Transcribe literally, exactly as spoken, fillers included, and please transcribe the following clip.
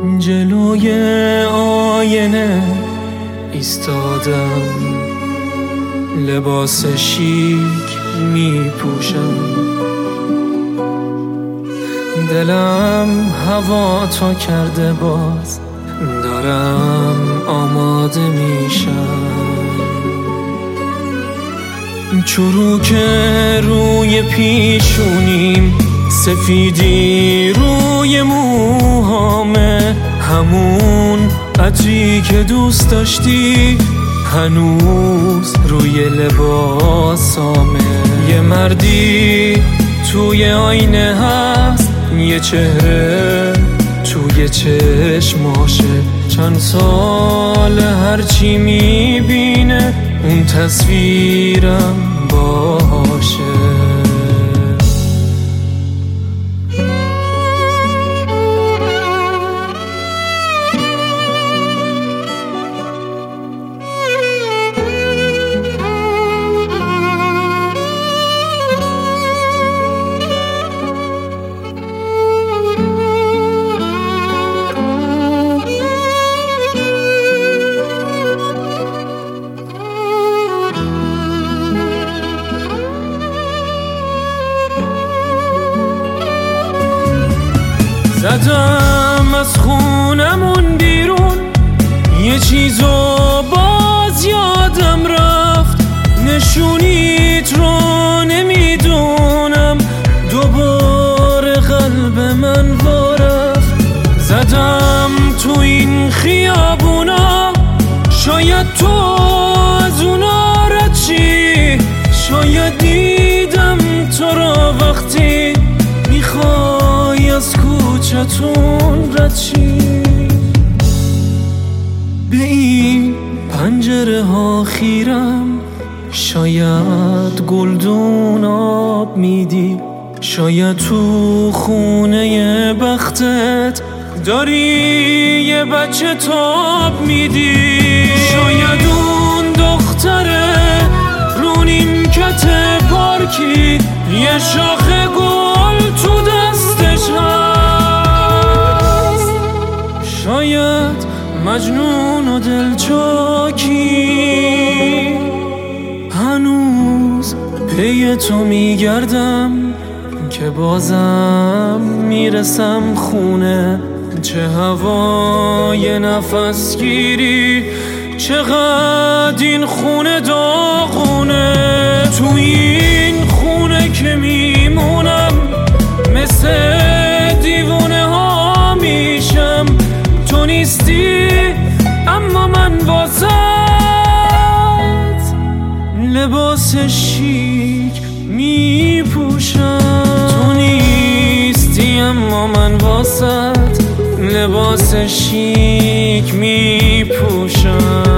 جلوی آینه ایستادم، لباس شیک می پوشم، دلم هوا تا کرده باز دارم آماده میشم. چروک روی پیشونیم، سفیدی روی موهامه، همون عطری که دوست داشتی هنوز روی لباسامه. یه مردی توی آینه هست، یه چهره توی چشماشه، چند سال هرچی میبینه اون تصویرم باشه. زدم از خونمون بیرون، یه چیزو باز یادم رفت، نشونیت رو نمیدونم، دوباره قلب من وارفت. زدم تو این خیابونا، شاید تو از اونا رد شی، شاید دیدم تو را وقتی میخوای از کوچتون رد شی. به این پنجره ها خیرم، شاید گلدون آب میدی، شاید تو خونه بختت داری یه بچه تاب میدی، شاید اون دختره رو نیمکت پارکی یه شاخه گل تو دستش هست، شاید مجنون و دلچاکی هنوز پی تو میگردم که بازم میرسم خونه. چه هوای نفس گیری، چقدر این خونه داغونه، تو این خونه که میمونم مثل دیوونه ها میشم. تو نیستی اما من واسط لباس شیک میپوشم. تو نیستی اما من واسط لباس شیک میپوشم.